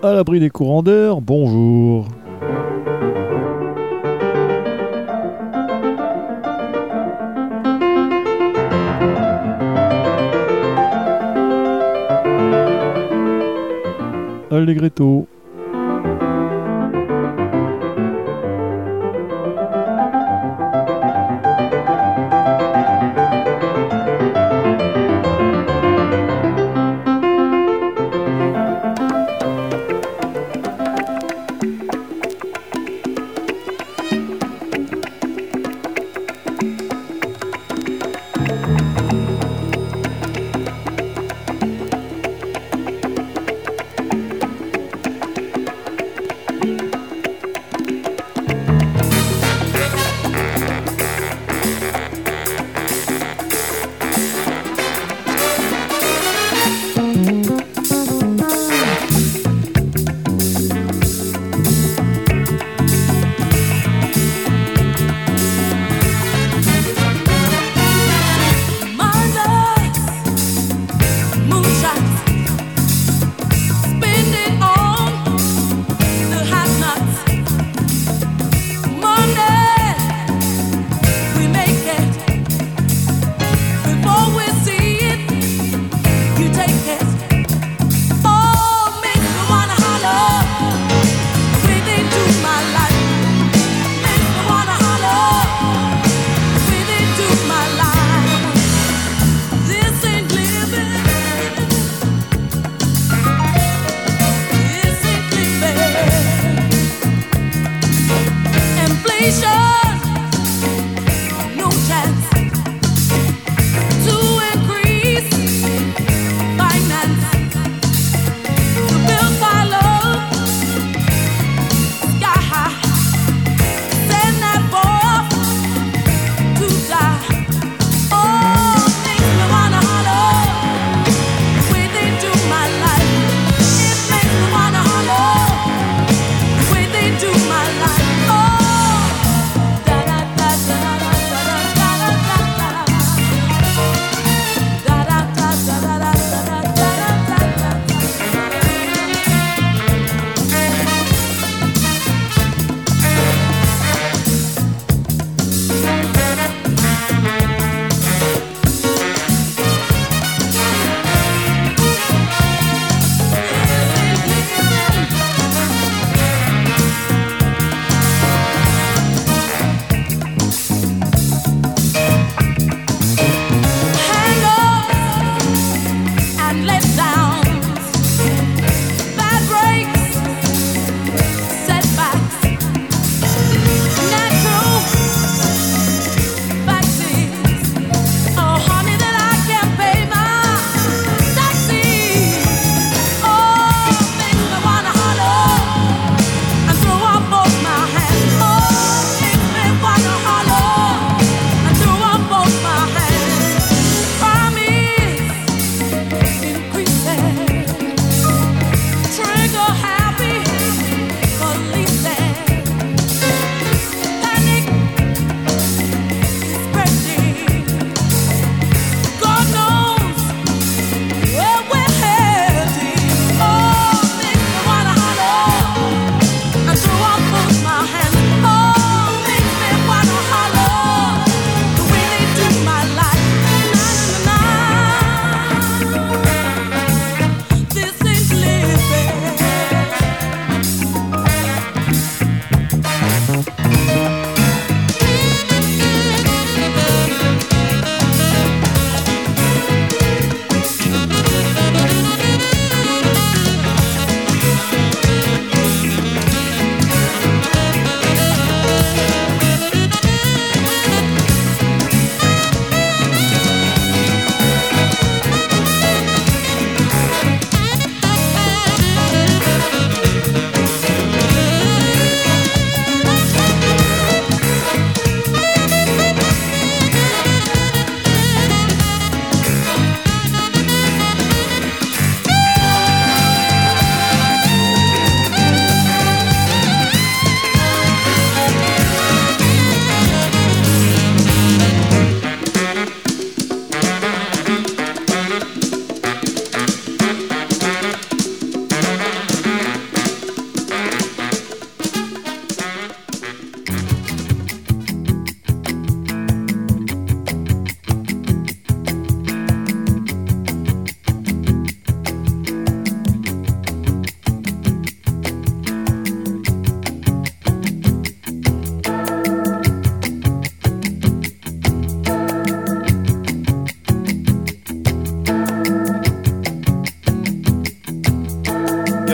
À l'abri des courants d'air, bonjour. Allegretto.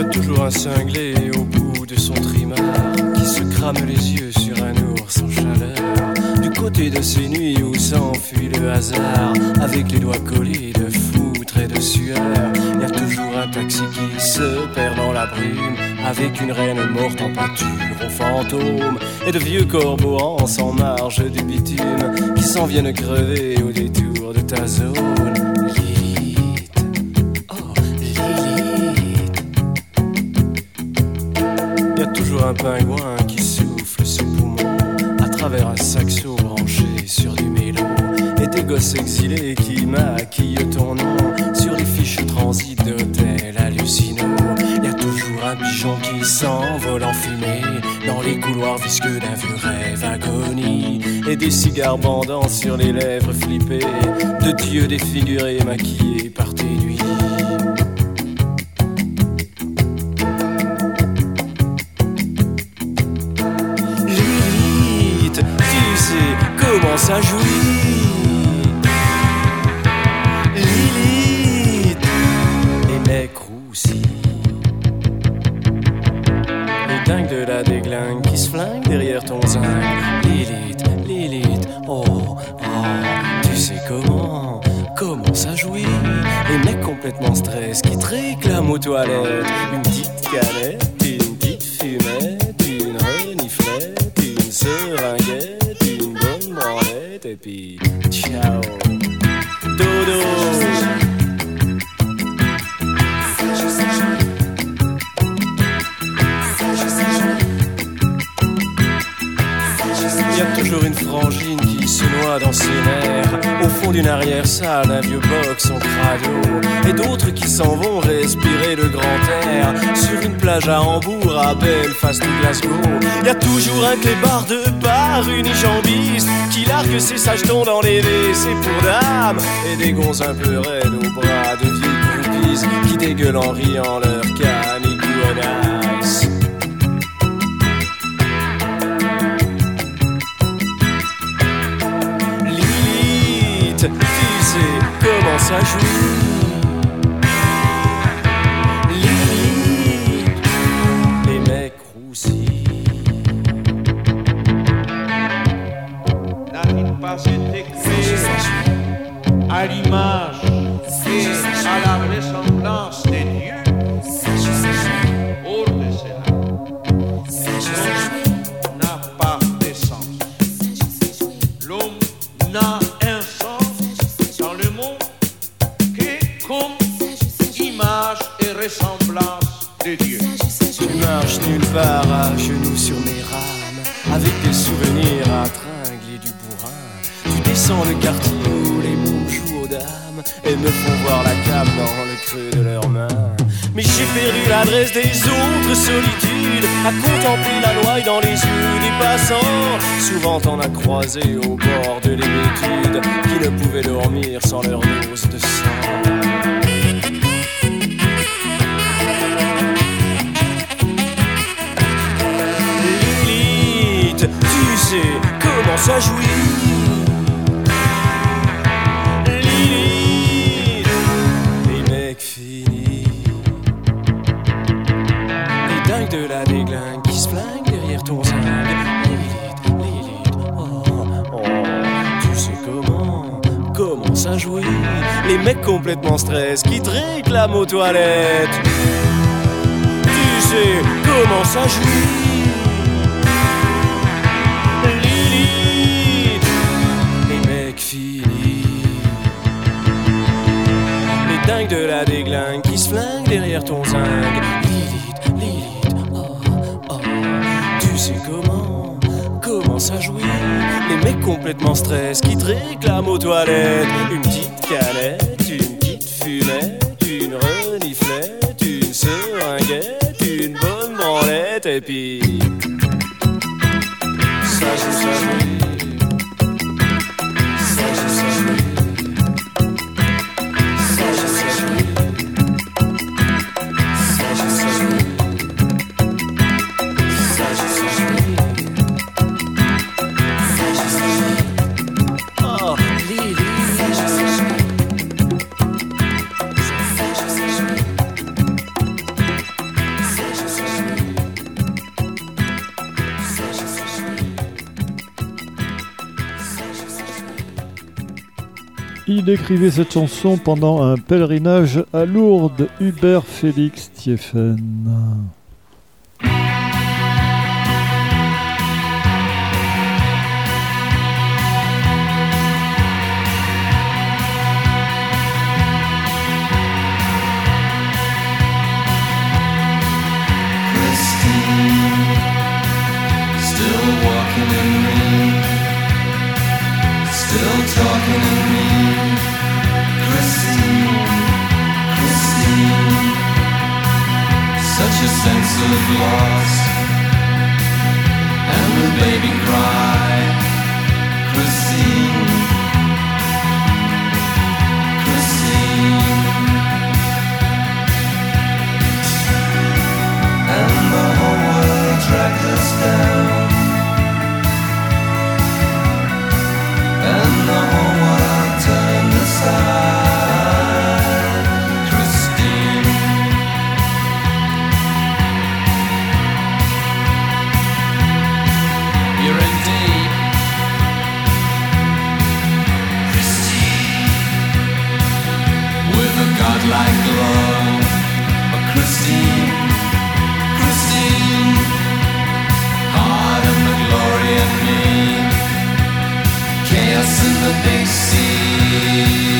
toujours un cinglé au bout de son trimar qui se crame les yeux sur un ours en chaleur. Du côté de ces nuits où s'enfuit le hasard, avec les doigts collés de foutre et de sueur, y a toujours un taxi qui se perd dans la brume, avec une reine morte en peinture aux fantômes, et de vieux cormorans en marge du bitume qui s'en viennent crever au détour de ta zone. Un pingouin qui souffle ses poumons à travers un saxo branché sur du mélo, et des gosses exilés qui maquillent ton nom sur les fiches transit d'hôtels hallucinaux. Y a toujours un pigeon qui s'envole en fumée dans les couloirs visqueux d'un vieux rêve agonie, et des cigares bandants sur les lèvres flippées de dieux défigurés maquillés par tes nuits. Comment ça jouit Lilith, les mecs roussis, les dingues de la déglingue qui se flinguent derrière ton zinc. Lilith, Lilith, oh, oh, tu sais comment ça jouit. Les mecs complètement stress qui te réclament aux toilettes une petite canette, une petite fumette, une reniflette, une seringuette, et puis ciao dodo. Il y a toujours une frangine qui se noie dans ses nerfs au fond d'une arrière-salle, un vieux box en crado, et d'autres qui s'en vont respirer le grand air sur une plage à Hambourg, à Belfast ou Glasgow. Y a toujours un clébard de bar unijambiste qui largue ses sachetons dans les WC pour dames, et des gonzes un peu raides aux bras de vieilles groupies qui dégueulent en riant leur canigouanasse. Tu sais comment ça joue Lilith, les mecs roussis. N'a-t-il pas été créé à l'image et à la ressemblance des dieux? Hors de cela, l'homme n'a pas d'essence. L'homme n'a un sens dans le monde que comme image et ressemblance de Dieu. Je marche nulle part à genoux sur mes rames, avec des souvenirs à tringler du bourrin. Tu descends le quartier où les mômes jouent aux dames et me font voir la came dans le creux de leurs mains. Mais j'ai perdu l'adresse des autres solitudes, à contempler la noaille dans les yeux des passants. Souvent t'en as croisé au bord de l'hébétude qui ne pouvaient dormir sans leur dose de sang. Lilith, tu sais comment ça jouit. Lilith, les mecs finis, les dingues de la déglingue qui se flinguent derrière ton zinc. Lilith, Lilith, oh, oh, tu sais comment ça jouit. Les mecs complètement stress qui te réclament aux toilettes. Tu sais comment ça jouit. Lilith, les mecs finis, les dingues de la déglingue qui se flinguent derrière ton zinc. Lilith, Lilith, oh, oh, tu sais comment ça jouit. Les mecs complètement stress qui te réclament aux toilettes une petite canette, une petite fumette, une reniflette, une seringuette, une bonne branlette, et puis ça jouit. il écrivait cette chanson pendant un pèlerinage à Lourdes. Hubert Félix Thieffen. Talking to me, Christine, Christine. Such a sense of loss, and the baby cry, Christine, Christine. And the whole world dragged us down. And the whole world turned aside. Christine, you're in deep. Christine, with a godlike glow. Oh, Christine, Christine, heart of the glory in me. Chaos in the big sea.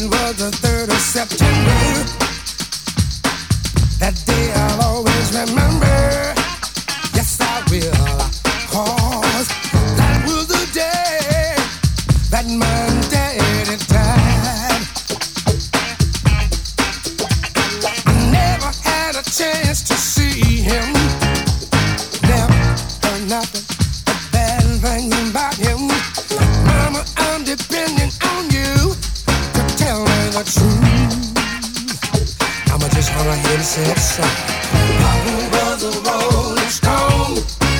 was the 3rd of September. That day I'll always remember. Yes, I will. 'Cause that was the day that my daddy died. I never had a chance to see him. Never heard nothing but bad things about him. Mama, I'm depending on you to tell me the truth. I'ma just run ahead and say it's so. Papa was a rolling stone.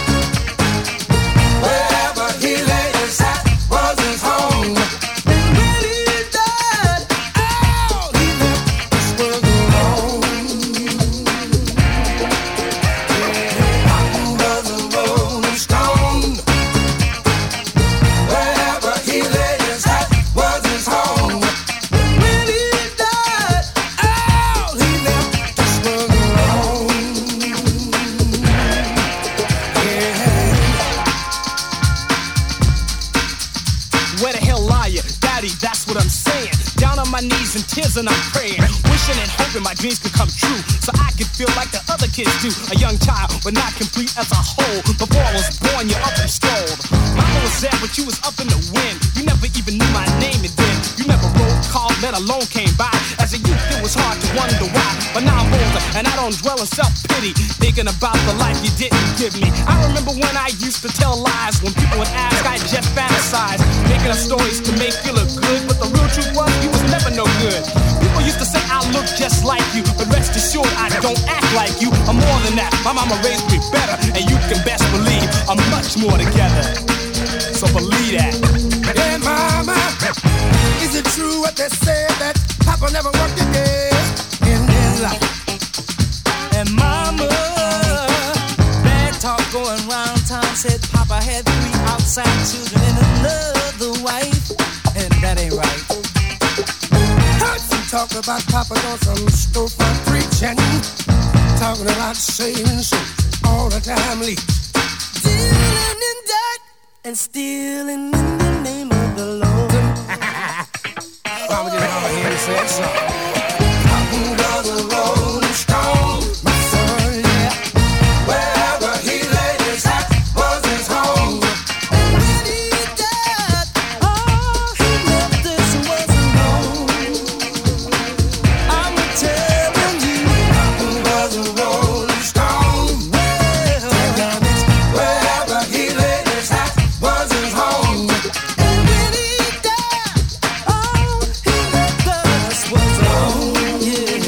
Wherever he laid his hat was his home. And when he died, oh, he left this world alone. Yeah, Papa was a rolling stone. Wherever he laid his hat was his home. When he died, oh, he left this world alone. Yeah. Where the hell are you? Daddy, that's what I'm saying. Down on my knees in tears and I'm praying. Wishing and hoping my dreams could come true. So I could feel like the other kids do. A young child, but not complete as a whole. Before I was born, you up and strolled. Mama was there, but you was up in the wind. You never even knew my name, and then you never wrote, called, let alone came by. As a youth, it was hard to wonder why. But now I'm older, and I don't dwell in self-pity. Thinking about the life you didn't give me. I remember when I used to tell lies. When people would ask, I just fantasized. Making up stories to make you look good. But the real truth was, you was never no good. People used to say I look just like you. But rest assured, I don't act like you. I'm more than that. My mama raised me better. And you can best believe I'm much more together. So believe that. Hey, mama, is it true what they say that Papa never worked a day in his life? And mama, bad talk going round town said Papa had 3 outside children and another wife, and that ain't right. Heard some talk about Papa doing some storefront preaching, talking about saving souls all the time, leaks. Dealing in dirt and stealing in the name of the Lord. Mama just go ahead and say so. Papa was a rolling stone, my son, yeah. Wherever he laid his hat was his home. And when he died, oh, he left this was alone. I'm telling you, Papa was a rolling stone. Wherever he laid his hat was his home. and when he died, oh, he left us was alone. Yeah.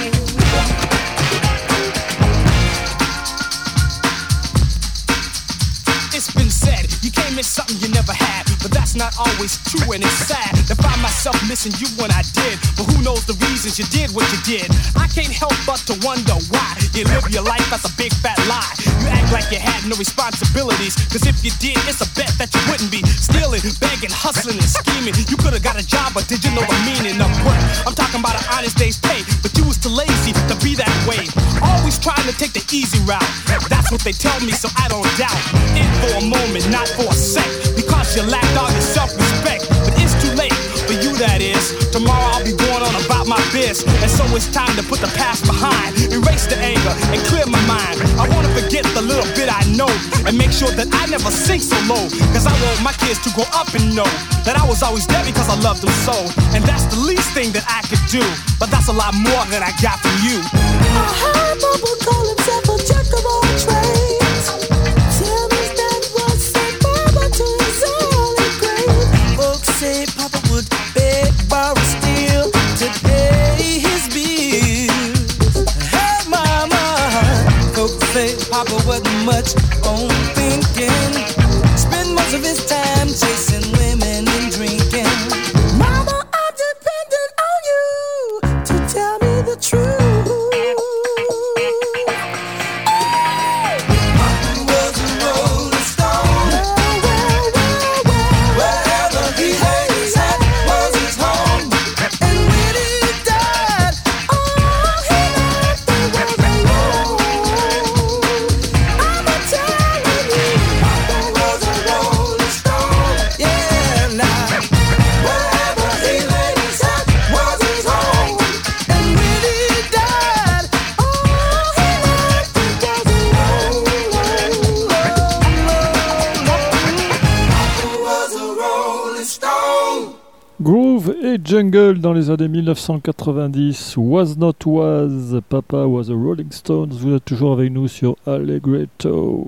It's been said, you can't miss something you never had. But that's not always true, and it's sad to find myself missing you when I did. But who knows the reasons you did what you did? I can't help but to wonder why you live your life as a big fat lie. You act like you had no responsibilities, cause if you did, it's a bet that you wouldn't be stealing, begging, hustling, and scheming. You could've got a job, but did you know the meaning of work? I'm talking about an honest day's pay, but you was too lazy to be that way. Always trying to take the easy route. That's what they tell me, so I don't doubt. In for a moment, not for a sec, because you lacked all your self-respect. But it's too late for you, that is. Tomorrow I'll be going on about my biz, and so it's time to put the past behind, erase the anger, and clear my mind. I wanna forget the little bit I know, and make sure that I never sink so low. Cause I want my kids to grow up and know that I was always there because I loved them so. And that's the least thing that I could do, but that's a lot more than I got from you. I heard Papa call himself a jack of all trades. Tell me that was said Papa to his early grave. Folks say Papa would beg, borrow, steal to pay his bills. Hey, Mama, folks say Papa wasn't much on thinking. Spend most of his time chasing women and drinking. Mama, I'm dependent on you to tell me the truth. Les Jungles dans les années 1990, Was Not Was, Papa Was a Rolling Stones, vous êtes toujours avec nous sur Allegretto.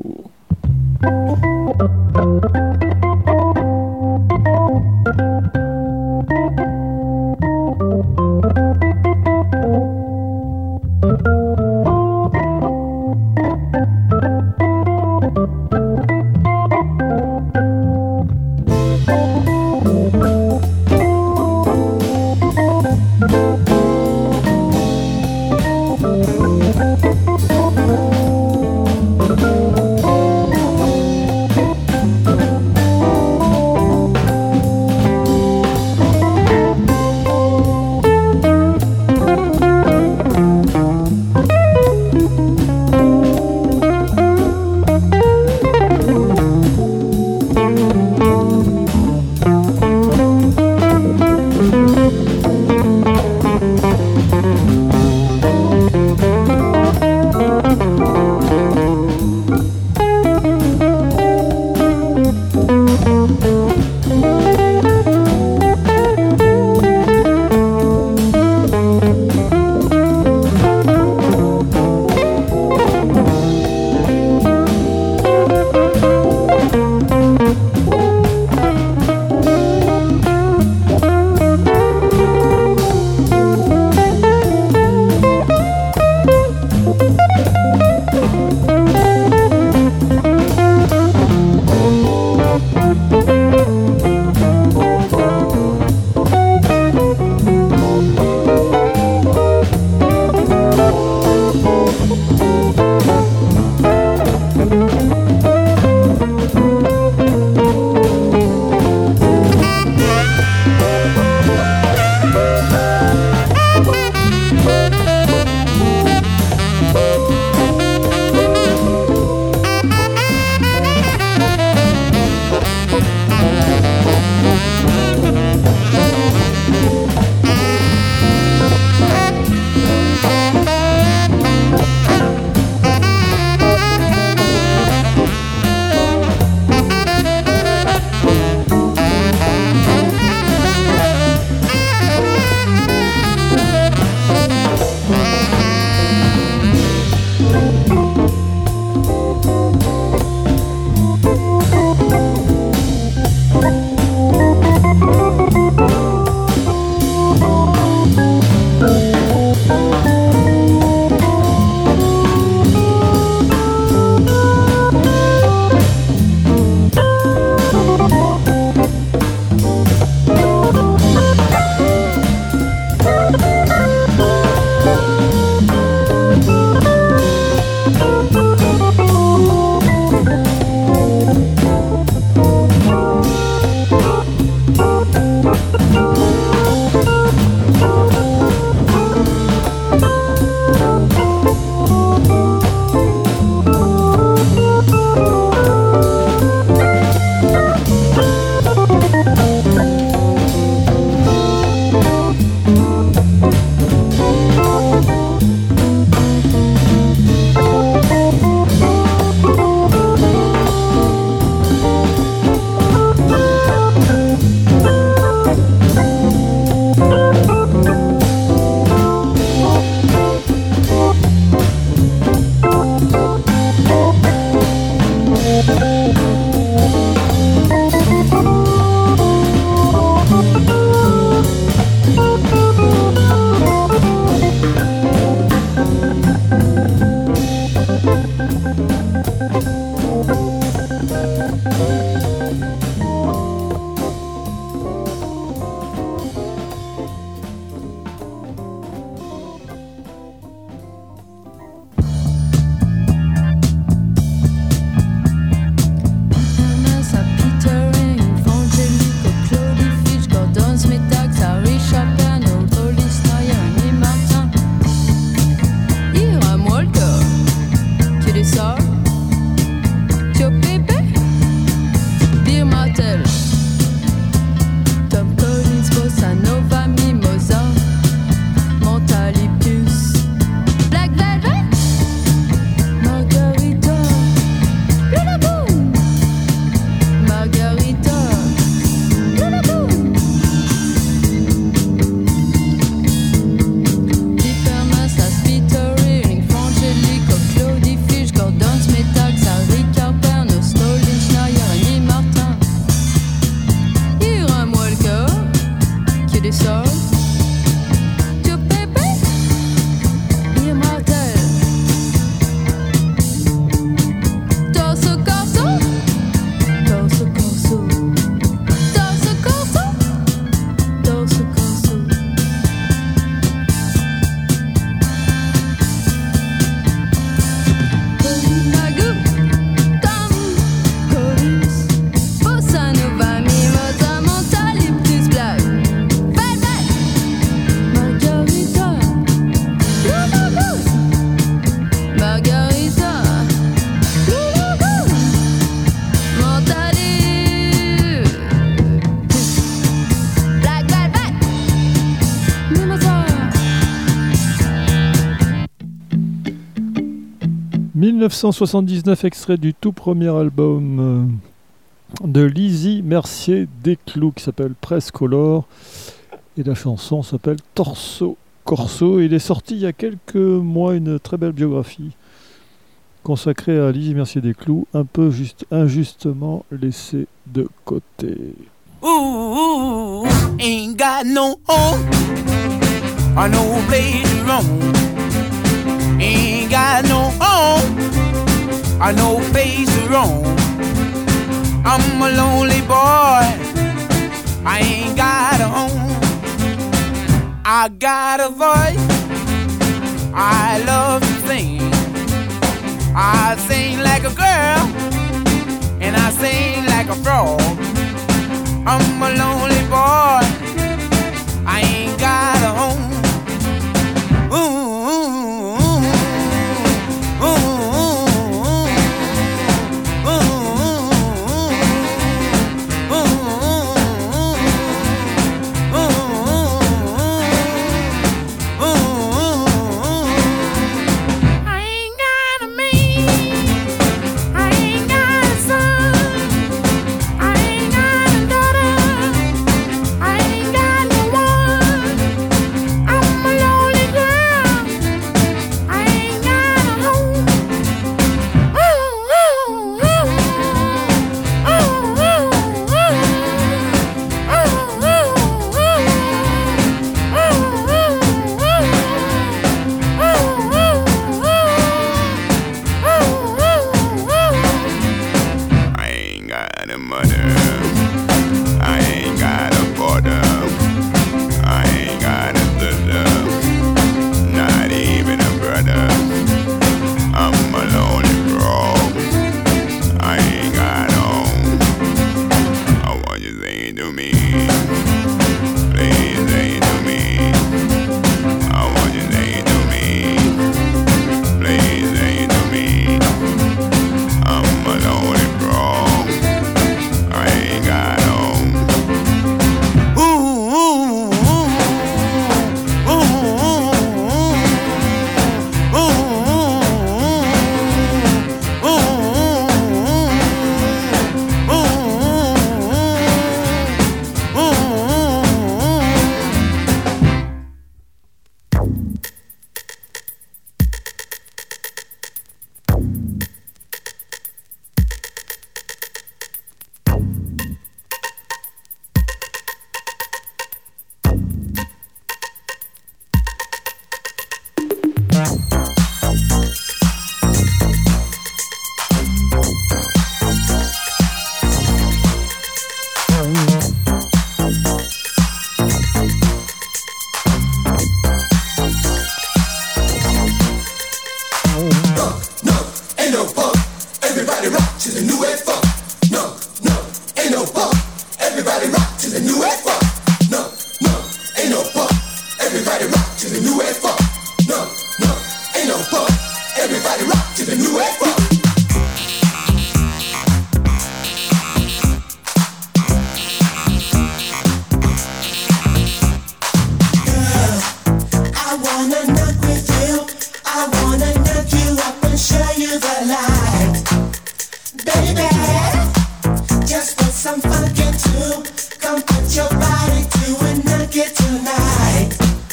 1979, extrait du tout premier album de Lizzie Mercier Desclous qui s'appelle Presse Color et la chanson s'appelle Torso Corso. Il est sorti il y a quelques mois une très belle biographie consacrée à Lizzie Mercier Desclous, un peu injustement laissée de côté. Ooh, ain't got no home or no place to roam. Ain't got no home or no place to roam. I'm a lonely boy, I ain't got a home. I got a voice, I love to sing. I sing like a girl, and I sing like a frog. I'm a lonely boy, I ain't got a home.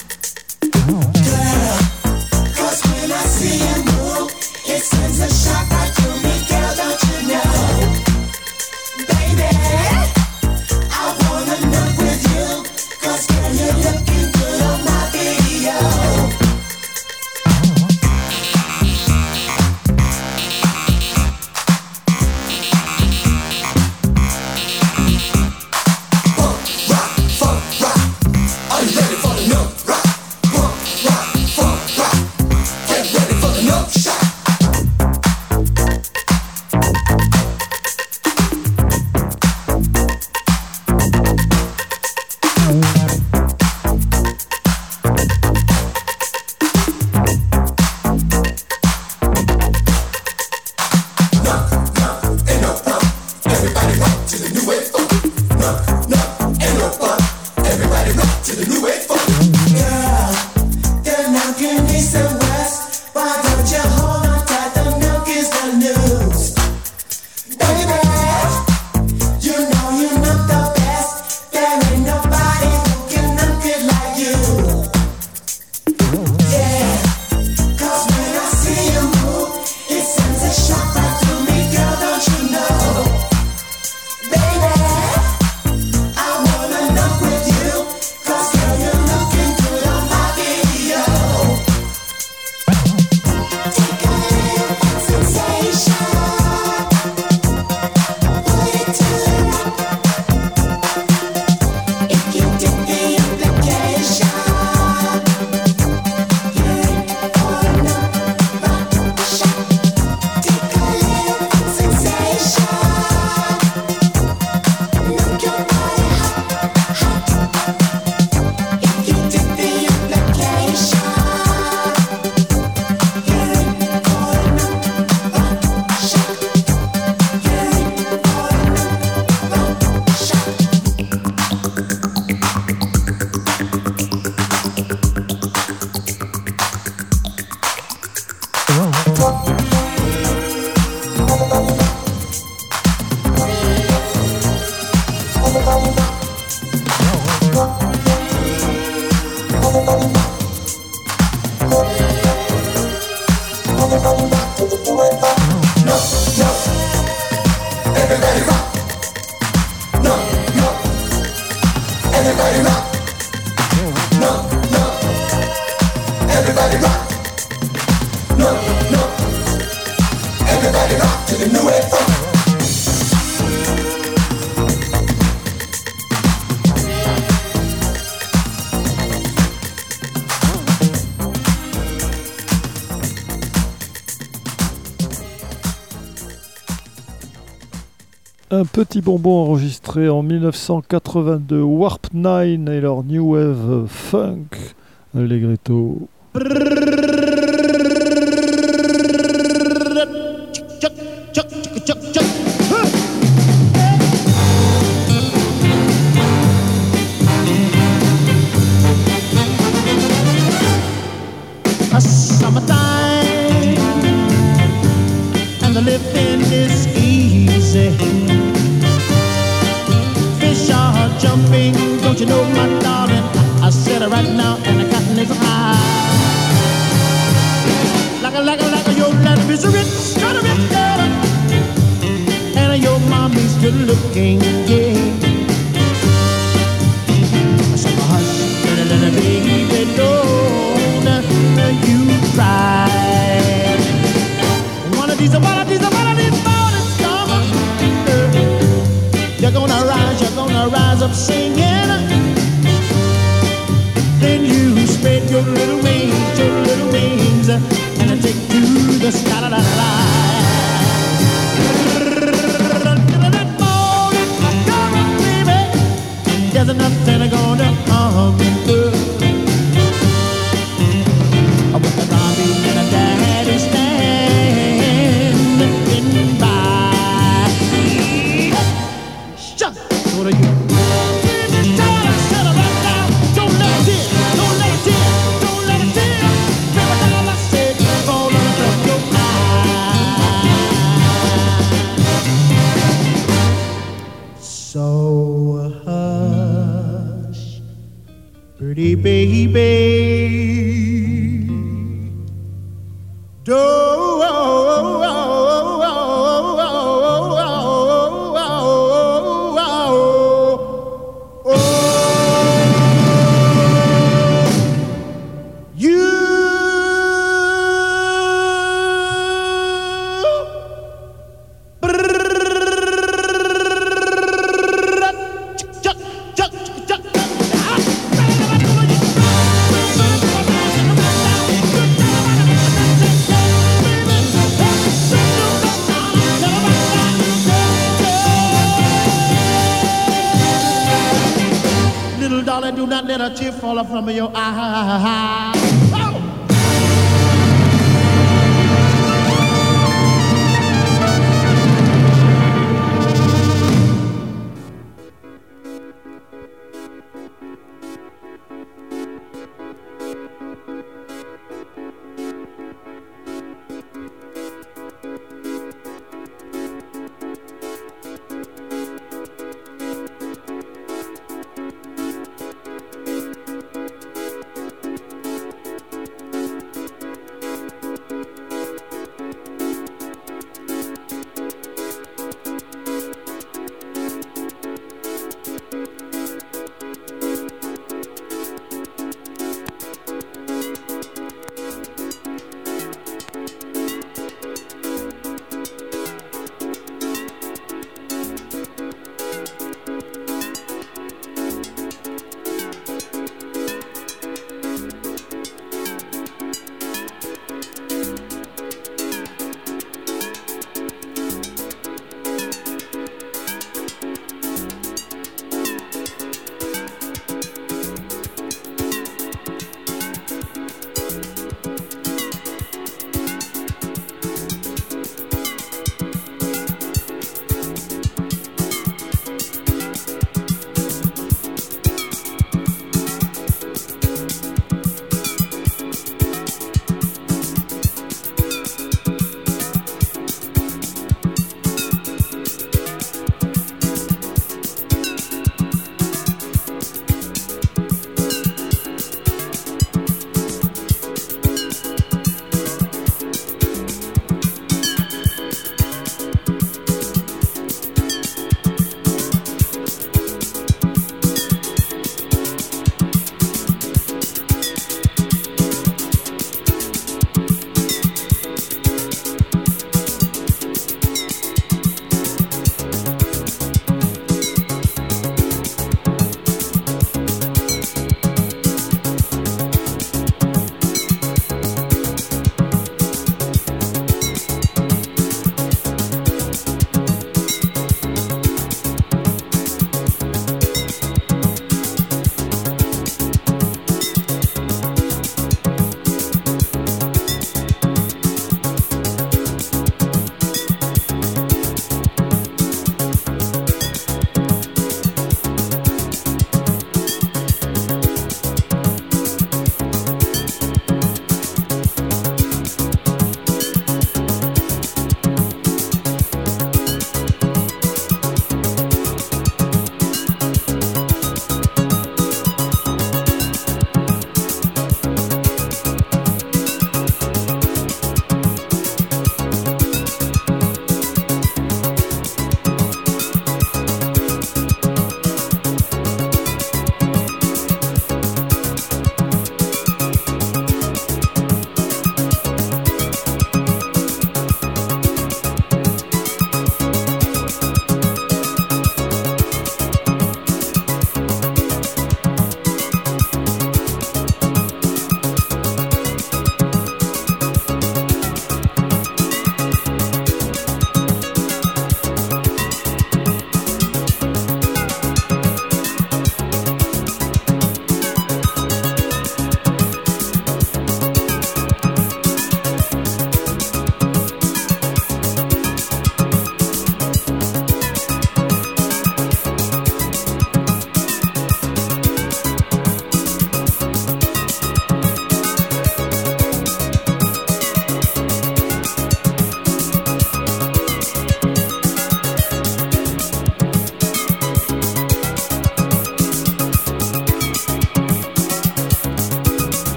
It sends a shock Everybody rock. No, no. Everybody rock to the new wave funk. Un petit bonbon enregistré en 1982, Warp 9 et leur New Wave Funk, Allegretto. Summertime and the living is easy. Fish are jumping, don't you know, my darling? I said it right now, and the cotton is high. Like a, your life is rich, kind of rich, girl. And your mommy's good looking, yeah. So hush, little baby, don't you cry. One of these mornings come, you're gonna rise up singing. Then you spread your little wings, and take to the sky. La, la, la, la. Come on, baby, there's nothing gonna harm you. With the mommy and the daddy standing by. Shut up, what are you? Shut up right now. Don't let it in. Don't let it in. Don't let it in. Every time I say it, fall out of your eyes. So hush, pretty baby. Do not let a tear fall from your eye.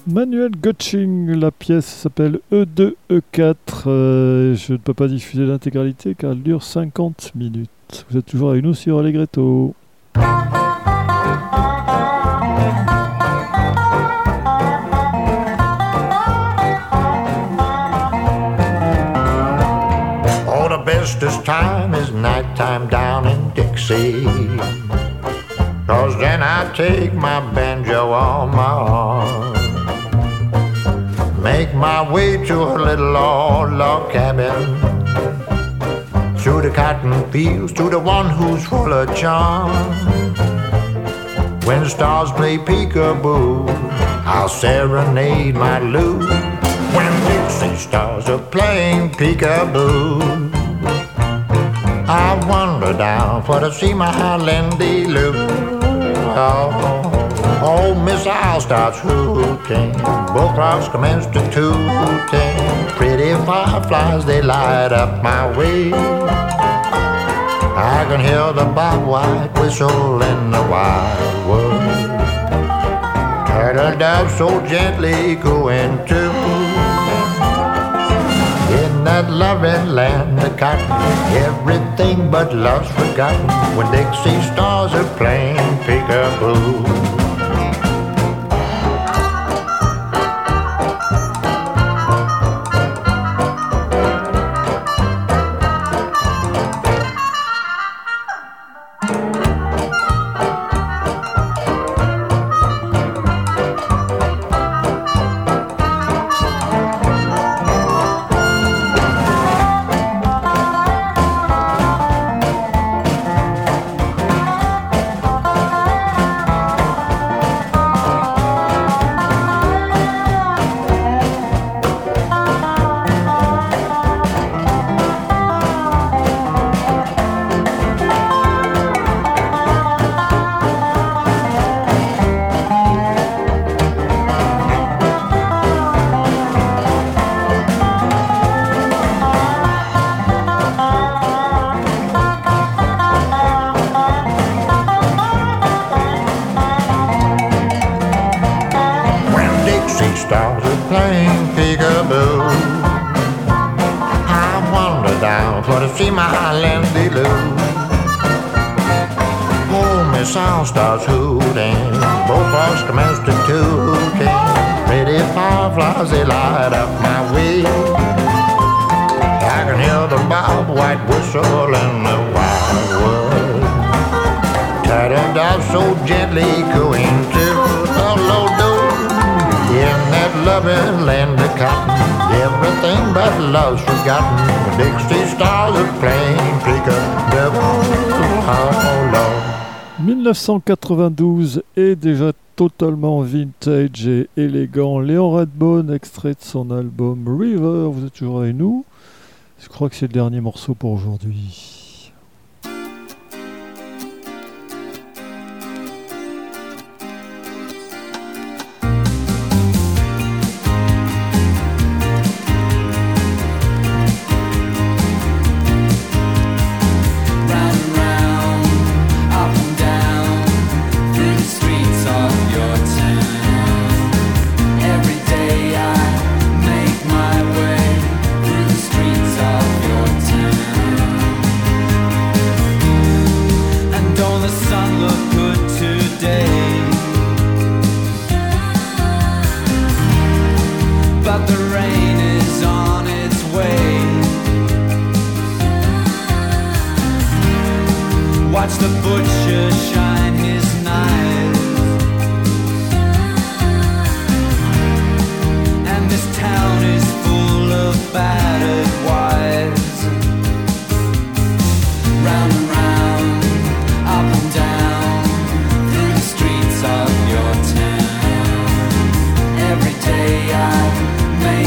Manuel Gotching, la pièce s'appelle E2, E4. Je ne peux pas diffuser l'intégralité car elle dure 50 minutes. Vous êtes toujours avec nous sur Allegretto. Oh, the bestest time is nighttime down in Dixie. 'Cause then I take my banjo on my arm, make my way to a little old log cabin, through the cotton fields to the one who's full of charm. When the stars play peekaboo, I'll serenade my Lou. When Dixie stars are playing peekaboo, I wander down for to see my Lindy Lou. Oh, Miss Owl starts hooting, bullfrogs commence to tooting, pretty fireflies, they light up my way. I can hear the bobwhite whistle in the wildwood, turtle doves so gently going too. In that loving land of cotton, everything but love's forgotten when Dixie stars are playing peekaboo. See my Lindy Lou. Oh, Miss Owl starts hooting, bullfrogs commence to tooting, pretty fireflies, they light up my way. I can hear the bobwhite whistle in the wildwood, turtle doves so gently cooing to the low-do. In that loving land of cotton, everything but love's forgotten. Dixie stars are playing peekaboo. Oh, Lord. 1992 est déjà totalement vintage et élégant. Léon Redbone, extrait de son album River. Vous êtes toujours avec nous. Je crois que c'est le dernier morceau pour aujourd'hui. Watch the butcher shine his knife, and this town is full of battered wives. Round and round, up and down, through the streets of your town. Every day I make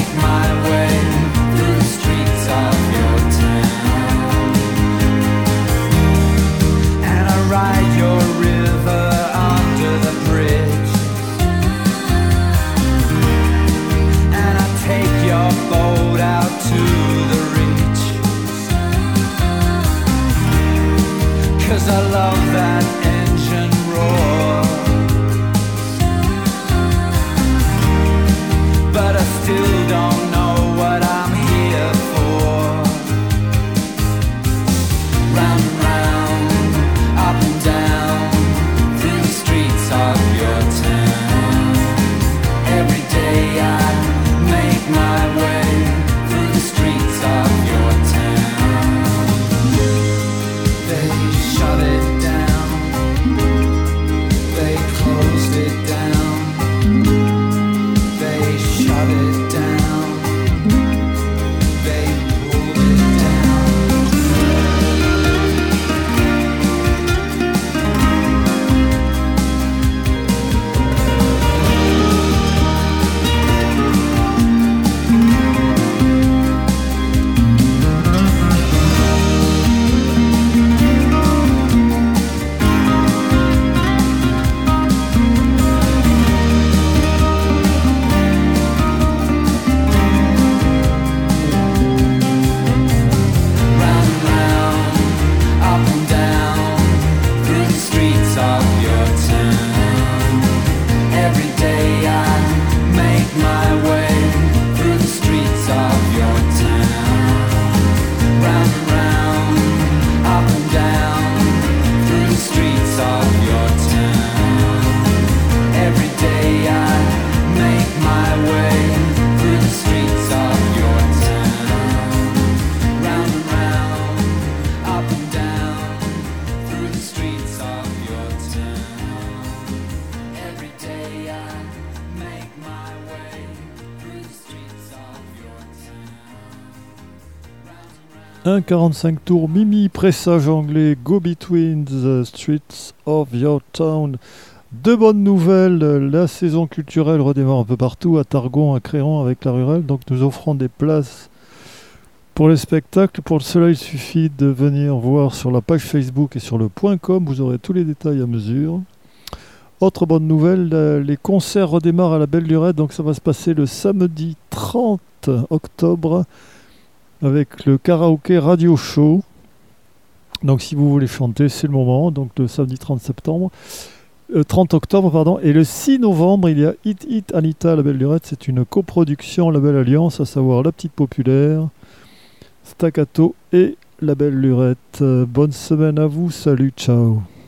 1,45 tours, Mimi, pressage anglais, Go Between the Streets of Your Town. Deux bonnes nouvelles, la saison culturelle redémarre un peu partout, à Targon, à Créon avec la Rurale, donc nous offrons des places pour les spectacles. Pour cela, il suffit de venir voir sur la page Facebook et sur le .com, vous aurez tous les détails à mesure. Autre bonne nouvelle, les concerts redémarrent à la Belle Lurette, donc ça va se passer le samedi 30 octobre avec le karaoké radio show. Donc si vous voulez chanter, c'est le moment, donc le samedi 30 octobre, pardon. Et le 6 novembre, il y a Hit Hit Anita à la Belle Lurette, c'est une coproduction La Belle Alliance, à savoir La Petite Populaire, Staccato et La Belle Lurette. Bonne semaine à vous, salut, ciao.